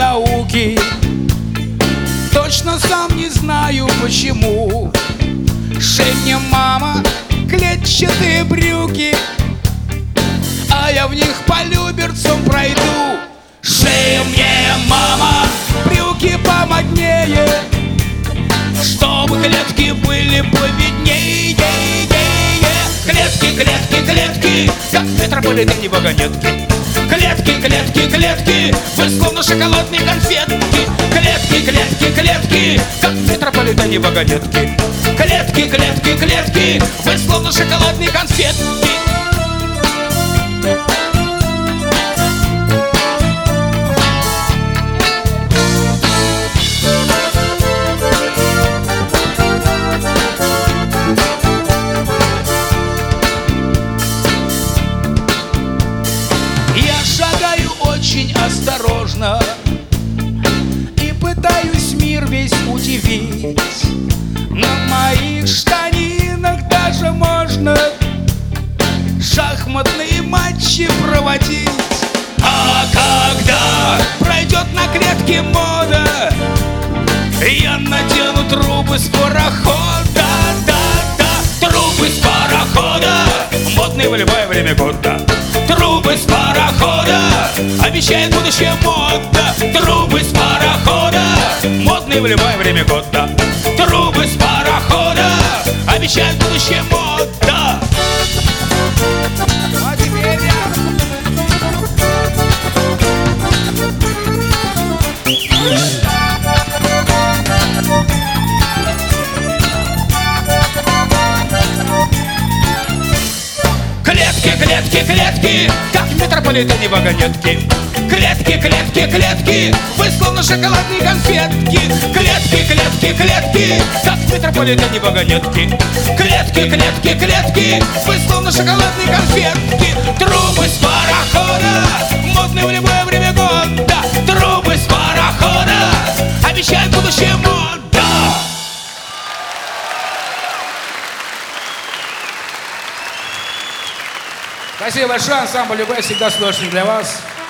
науки. Точно сам не знаю почему. Шей мне, мама, клетчатые брюки, а я в них по люберцам пройду. Шей мне, мама, брюки помоднее, чтобы клетки были повиднее. Клетки, клетки, клетки, как в метрополитене вагонетки. Клетки, клетки, клетки, вы словно шоколадные конфетки. Клетки, клетки, клетки, как в метрополитене вагонетки. Клетки, клетки, клетки, вы словно шоколадные конфетки. Я шагаю очень осторожно и пытаюсь мир весь удивить. На моих штанинах даже можно шахматные матчи проводить. А когда пройдет на клетке мода, я надену трубы с парохода. Да-да, трубы с парохода, модные в любое время года. Трубы с парохода обещает будущее мода. Трубы с парохода, модные в любое время года. Трубы с парохода обещает будущее мода. А теперь клетки, клетки, клетки, как в метрополитене вагонетки. Клетки, клетки, клетки, вы словно шоколадные конфетки. Клетки, клетки, клетки, как в метрополитене вагонетки. Клетки, клетки, клетки, вы словно шоколадные конфетки. Трубы с парохода, модные в любое время года. Трубы с парохода обещают будущее мода. Спасибо большое, ансамбль «Любэ» всегда с удовольствием для вас.